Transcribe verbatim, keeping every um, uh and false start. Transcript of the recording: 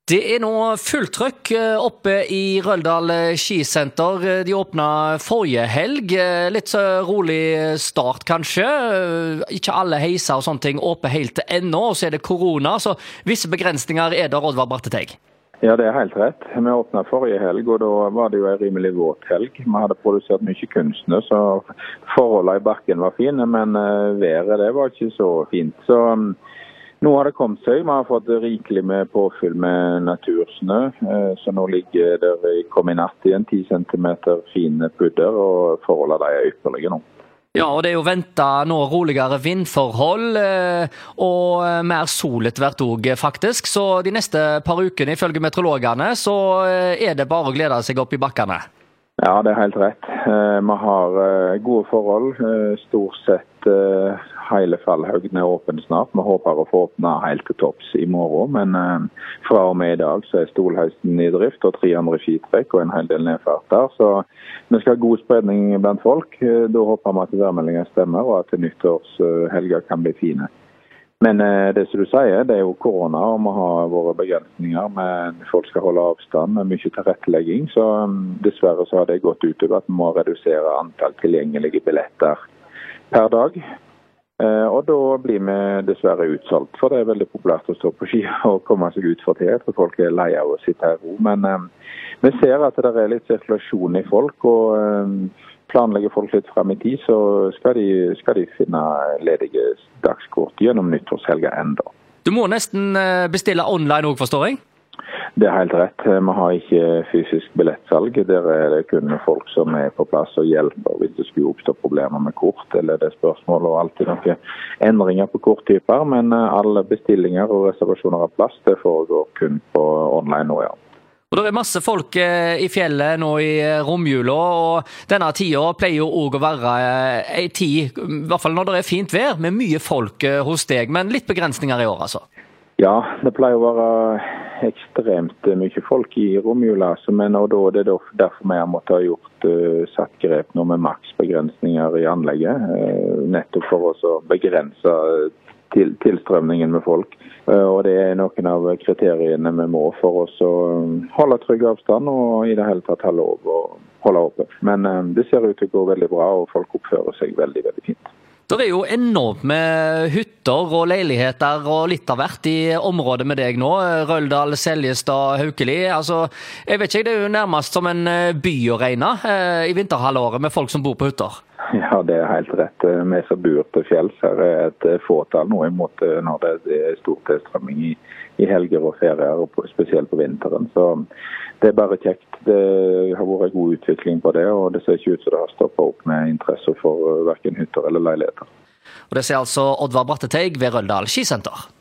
Det er nå fullt trøkk oppe i Røldal skisenter. De åpnet forrige helg. Litt så rolig start kanskje. Ikke alle heiser og sånne ting åpner helt ennå, og så er det korona, så visse begrensninger er der, Oddvar Brattetheg. Ja, det er helt rett. Vi åpnet forrige helg, og da var det jo en rimelig våt helg. Vi hadde produsert mye kunstnø, så forholdene i bakken var fine, men været det var ikke så fint. Så nå har det kommet seg. Vi har fått rikelig med påfyll med natursnø, så nå ligger det kom i natt igjen ti centimeter fine pudder, og forholdene er ypperlige nå. Ja, og det er jo ventet nå roligere vindforhold og mer sol etter hvert også, faktisk. Så de neste par ukene, ifølge meteorologene, så er det bare å glede seg opp i bakkene. Ja, det er helt rett. Vi har gode forhold. Stort sett hele fallhøgden er åpen snart. Vi håper å få åpne helt til topps i morgen, men fra og med i dag så er Stolheisen i drift og tre andre skitrekk og en hel del nedfart der. Så vi skal ha god spredning blant folk. Da håper vi at værmeldingen stemmer og at nyttårshelger kan bli fine. Men det som du sier, det er jo korona, og vi har våre begrensninger, men folk skal holde avstand med mye tilrettelegging, så dessverre så har det gått utover at vi må redusere antall tilgjengelige billetter per dag. Og da blir vi dessverre utsolgt, for det er veldig populært å stå på ski og komme seg ut for det, for folk er lei av å sitte her i ro. Men vi ser at det er litt sirkulasjon i folk, og planlegger folk litt frem i tid, så skal de, skal de finne ledige dagskort gjennom nyttårshelga enda. Du må nesten bestille online også, forstår jeg? Det er helt rett. Vi har ikke fysisk billettsalg. Der er det kun folk som er på plass og hjelper hvis det skulle oppstå problemer med kort, eller det er spørsmål og alltid noen endringer på korttyper, men alle bestillinger og reservasjoner av plass, det foregår kun på online nå, ja. Og det er masse folk i fjellet nå i romjula, og denne tida pleier jo også å være en tid, i hvert fall når det er fint vær, med mye folk hos deg, men litt begrensninger i år, altså. Ja, det pleier å være ekstremt mye folk i romjula, men og da er det derfor vi har måttet ha gjort uh, satt grep nå med maksbegrensninger i anlegget, uh, nettopp for oss å begrense til, tilstrømningen med folk. Uh, og det er noen av kriteriene vi må for oss å holde trygg avstand og i det hele tatt ha lov å holde oppe. Men uh, det ser ut til å gå veldig bra, og folk oppfører seg veldig, veldig fint. Det er jo enormt med hytter og leiligheter og litt av hvert i området med deg nå. Røldal, Seljestad, Haukeli. Altså, jeg vet ikke, det er jo nærmest som en by å regne eh, i vinterhalvåret med folk som bor på hytter. Ja, det er helt rett. Vi som bor til fjells her er et fåtall nå imot når det er stor tilstrømming i, i helger og ferier, og på, spesielt på vinteren. Så det er bare kjekt. Det har vært god utvikling på det, og det ser ikke ut som det har stoppet opp med interesse for hverken hytter eller leiligheter. Og det ser altså Oddvar Brattetheg ved Røldal skisenter.